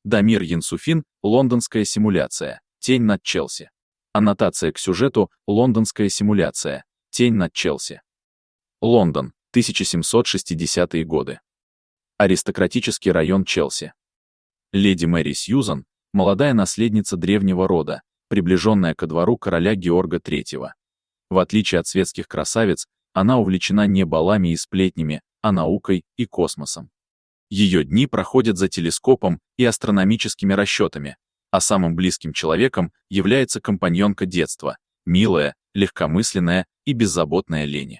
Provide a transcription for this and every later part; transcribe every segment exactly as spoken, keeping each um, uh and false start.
Дамир Янсуфин, лондонская симуляция, тень над Челси. Аннотация к сюжету, лондонская симуляция, тень над Челси. Лондон, тысяча семьсот шестидесятые годы. Аристократический район Челси. Леди Мэри Сьюзан, молодая наследница древнего рода, приближенная ко двору короля Георга третьего. В отличие от светских красавиц, она увлечена не балами и сплетнями, а наукой и космосом. Ее дни проходят за телескопом и астрономическими расчетами, а самым близким человеком является компаньонка детства, милая, легкомысленная и беззаботная Лени.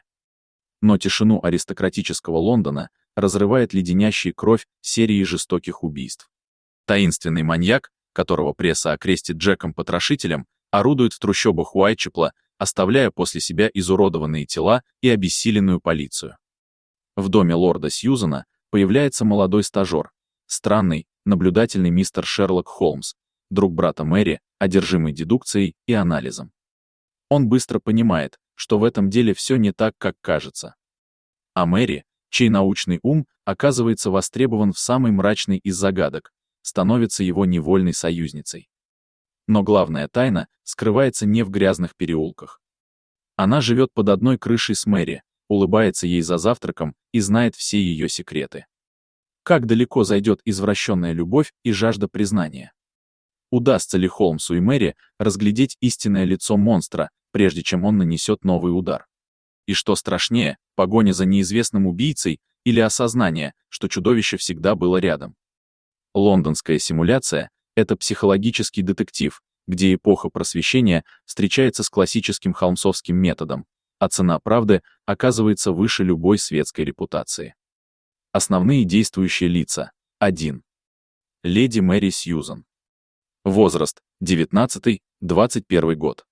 Но тишину аристократического Лондона разрывает леденящая кровь серии жестоких убийств. Таинственный маньяк, которого пресса окрестит Джеком-потрошителем, орудует в трущобах Уайтчепла, оставляя после себя изуродованные тела и обессиленную полицию. В доме лорда Сьюзана появляется молодой стажер, странный, наблюдательный мистер Шерлок Холмс, друг брата Мэри, одержимый дедукцией и анализом. Он быстро понимает, что в этом деле все не так, как кажется. А Мэри, чей научный ум оказывается востребован в самой мрачной из загадок, становится его невольной союзницей. Но главная тайна скрывается не в грязных переулках. Она живет под одной крышей с Мэри, улыбается ей за завтраком и знает все ее секреты. Как далеко зайдет извращенная любовь и жажда признания? Удастся ли Холмсу и Мэри разглядеть истинное лицо монстра, прежде чем он нанесет новый удар? И что страшнее, погоня за неизвестным убийцей или осознание, что чудовище всегда было рядом? Лондонская симуляция — это психологический детектив, где эпоха просвещения встречается с классическим холмсовским методом, а цена правды оказывается выше любой светской репутации. Основные действующие лица. один. Леди Мэри Сьюзан. Возраст — девятнадцатый — двадцать первый год.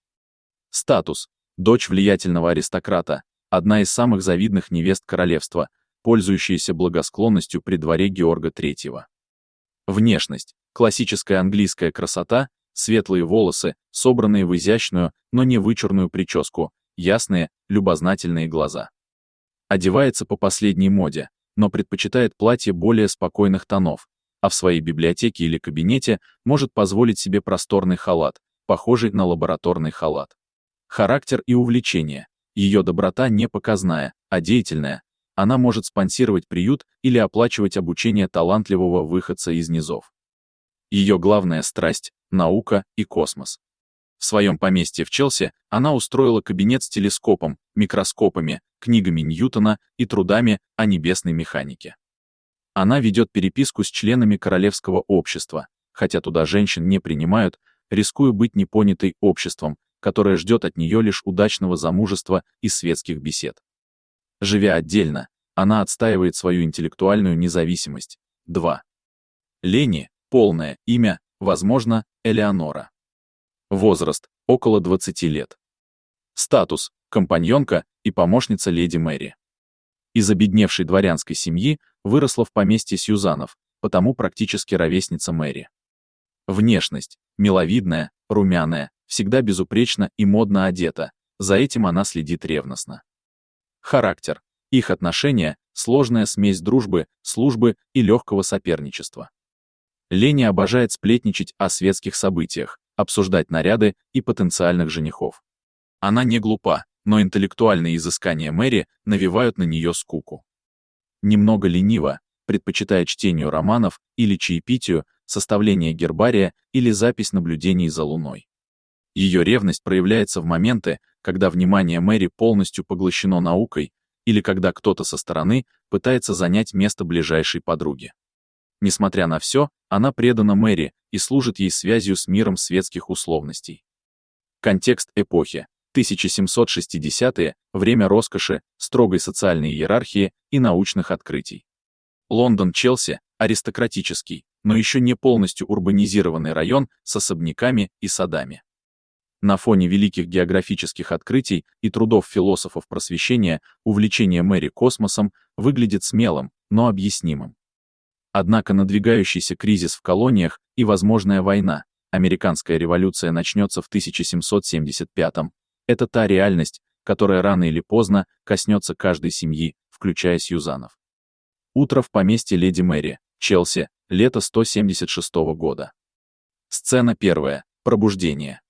Статус — дочь влиятельного аристократа, одна из самых завидных невест королевства, пользующаяся благосклонностью при дворе Георга третьего. Внешность — классическая английская красота, светлые волосы, собранные в изящную, но не вычурную прическу, ясные, любознательные глаза. Одевается по последней моде, но предпочитает платье более спокойных тонов, а в своей библиотеке или кабинете может позволить себе просторный халат, похожий на лабораторный халат. Характер и увлечения. Ее доброта не показная, а деятельная. Она может спонсировать приют или оплачивать обучение талантливого выходца из низов. Ее главная страсть — наука и космос. В своем поместье в Челси она устроила кабинет с телескопом, микроскопами, книгами Ньютона и трудами о небесной механике. Она ведет переписку с членами королевского общества, хотя туда женщин не принимают, рискуя быть непонятой обществом, которое ждет от нее лишь удачного замужества и светских бесед. Живя отдельно, она отстаивает свою интеллектуальную независимость. два. Лени, полное имя, возможно, Элеонора. Возраст — около двадцати лет. Статус — компаньонка и помощница леди Мэри. Из обедневшей дворянской семьи выросла в поместье Сьюзанов, потому практически ровесница Мэри. Внешность — миловидная, румяная, всегда безупречно и модно одета, за этим она следит ревностно. Характер — их отношения — сложная смесь дружбы, службы и легкого соперничества. Лени обожает сплетничать о светских событиях, обсуждать наряды и потенциальных женихов. Она не глупа, но интеллектуальные изыскания Мэри навевают на нее скуку. Немного ленива, предпочитая чтению романов или чаепитию, составление гербария или запись наблюдений за Луной. Ее ревность проявляется в моменты, когда внимание Мэри полностью поглощено наукой, или когда кто-то со стороны пытается занять место ближайшей подруги. Несмотря на все, она предана Мэри и служит ей связью с миром светских условностей. Контекст эпохи. тысяча семьсот шестидесятые, время роскоши, строгой социальной иерархии и научных открытий. Лондон-Челси — аристократический, но еще не полностью урбанизированный район с особняками и садами. На фоне великих географических открытий и трудов философов просвещения увлечение Мэри космосом выглядит смелым, но объяснимым. Однако надвигающийся кризис в колониях и возможная война, американская революция начнется в тысяча семьсот семьдесят пятом, это та реальность, которая рано или поздно коснется каждой семьи, включая Сьюзанов. Утро в поместье леди Мэри, Челси, Лето сто семьдесят шестого года. Сцена первая. Пробуждение.